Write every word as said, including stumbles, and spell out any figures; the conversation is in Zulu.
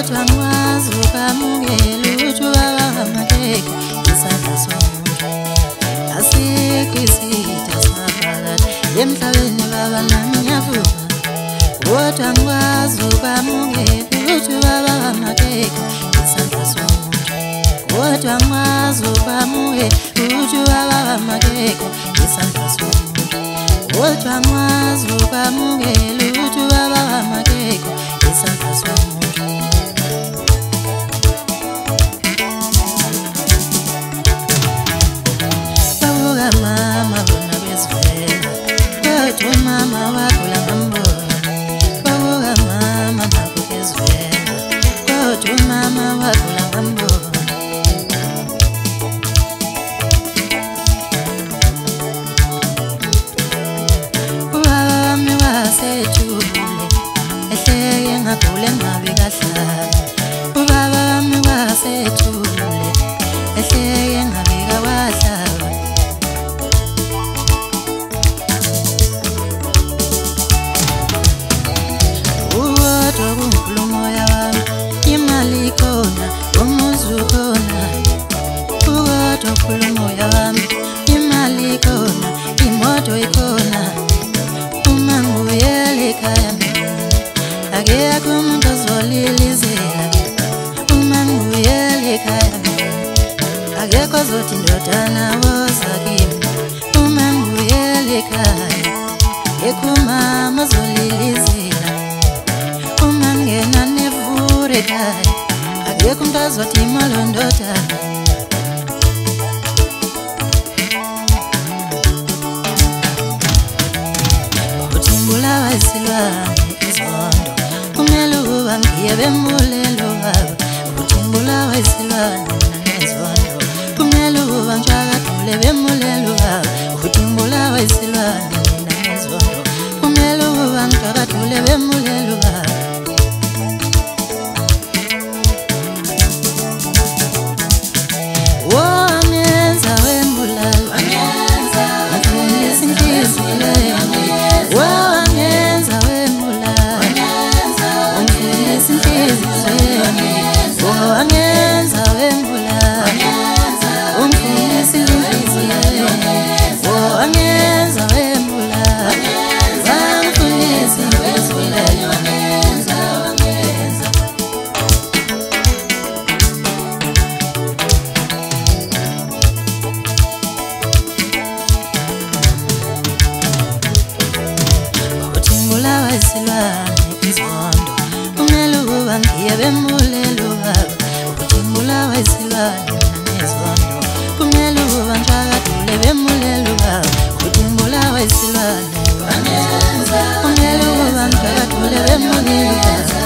kodwa ngwazi ukamukela ukuthi wawamakeke isandla somuntu asikho isitha saphakathi emhlabeni baba nami ngiyavuka kodwa ngwazi ukamukela ukuthi wawamakeke isandla somuntu kodwa ngwazi ukamukela ukuthi wawamakeke isandla somuntu kodwa ngwazi ukamukela ukuthi wawamakeke isandla somuntu mama bona bezivela kodwa mama wakula ngambona babuka mama nabo bezivela kodwa mama wakula ngambona wami wasejule ehleke ngagule ngabe kahlala ubaba wami wasejule ehleke ngabe kawahlala Kona, umuzu kona, ugodo khulumo yami, imali kona, imoto ikona, uma ngibuyele ekhaya mina, akekho umuntu ozolilizela, uma ngibuyele ekhaya mina, akekho ozothi ndodana woza kimi, uma ngibuyele ekhaya, akekho umama ozolilizela, uma ngena nevure ekhaya. Akekho umuntu azothi malondodana uthi ngibulawa isilwane izondo kumele ukuba ngiye bemulelo baba uthi ngibulawa isilwane nezondo kumele ukuba ngishakadule bemulelo baba uthi ngibulawa isilwane nezondo kumele ukuba ngishakadule bemulelo baba Angenza wembula umfundisi inhliziyo oh angenza wembula umfundisi inhliziyo angenza angenza uthi ngibulawa isilwane izondo kumele ukuba ngiye bemulelo baba Ngibulawa isilwane nezondo kumele ukuba ngishakadule bemulelo baba uthi ngibulawa isilwane kumele ukuba ngishakadule bemulelo baba